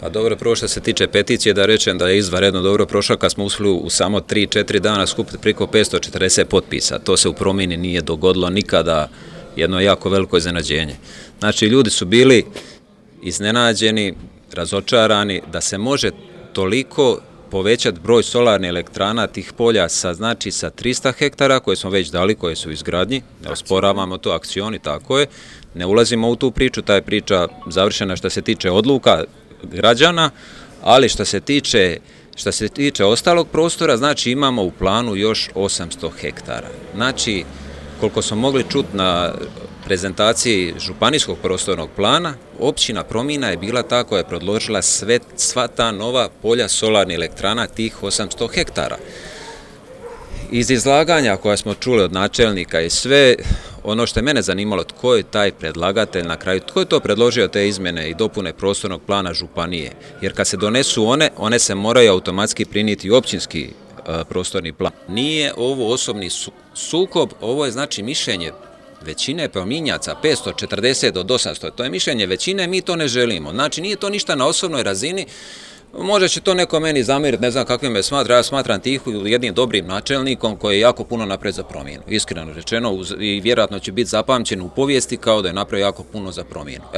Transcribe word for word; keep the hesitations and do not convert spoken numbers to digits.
Pa dobro, prvo što se tiče peticije, da rečem da je izvanredno dobro prošla kad smo uspjeli u samo tri četiri dana skupiti preko petsto četrdeset potpisa. To se u promjeni nije dogodilo nikada, jedno jako veliko iznenađenje. Znači, ljudi su bili iznenađeni, razočarani da se može toliko povećati broj solarnih elektrana tih polja sa, znači, sa tristo hektara koje smo već dali, koje su u izgradnji, ne osporavamo to, akcioni, tako je, ne ulazimo u tu priču, ta je priča završena što se tiče odluka građana, ali što se tiče, što se tiče ostalog prostora, znači imamo u planu još osamsto hektara. Znači, koliko smo mogli čuti na prezentaciji županijskog prostornog plana, općina Promina je bila ta koja je predložila sve, sva ta nova polja solarnih elektrana, tih osamsto hektara. Iz izlaganja koja smo čuli od načelnika i sve, ono što je mene zanimalo, tko je taj predlagatelj na kraju, tko je to predložio te izmjene i dopune prostornog plana županije, jer kad se donesu one, one se moraju automatski prinijeti u općinski uh, prostorni plan. Nije ovo osobni su, sukob, ovo je znači mišljenje većine prominjaca, petsto četrdeset od osamsto, to je mišljenje većine, mi to ne želimo. Znači nije to ništa na osobnoj razini. Možda će to neko meni zamiriti, ne znam kakvim me smatra, ja smatram Tihu jednim dobrim načelnikom koji je jako puno napred za promjenu, iskreno rečeno, i vjerojatno će biti zapamćen u povijesti kao da je napravio jako puno za promjenu.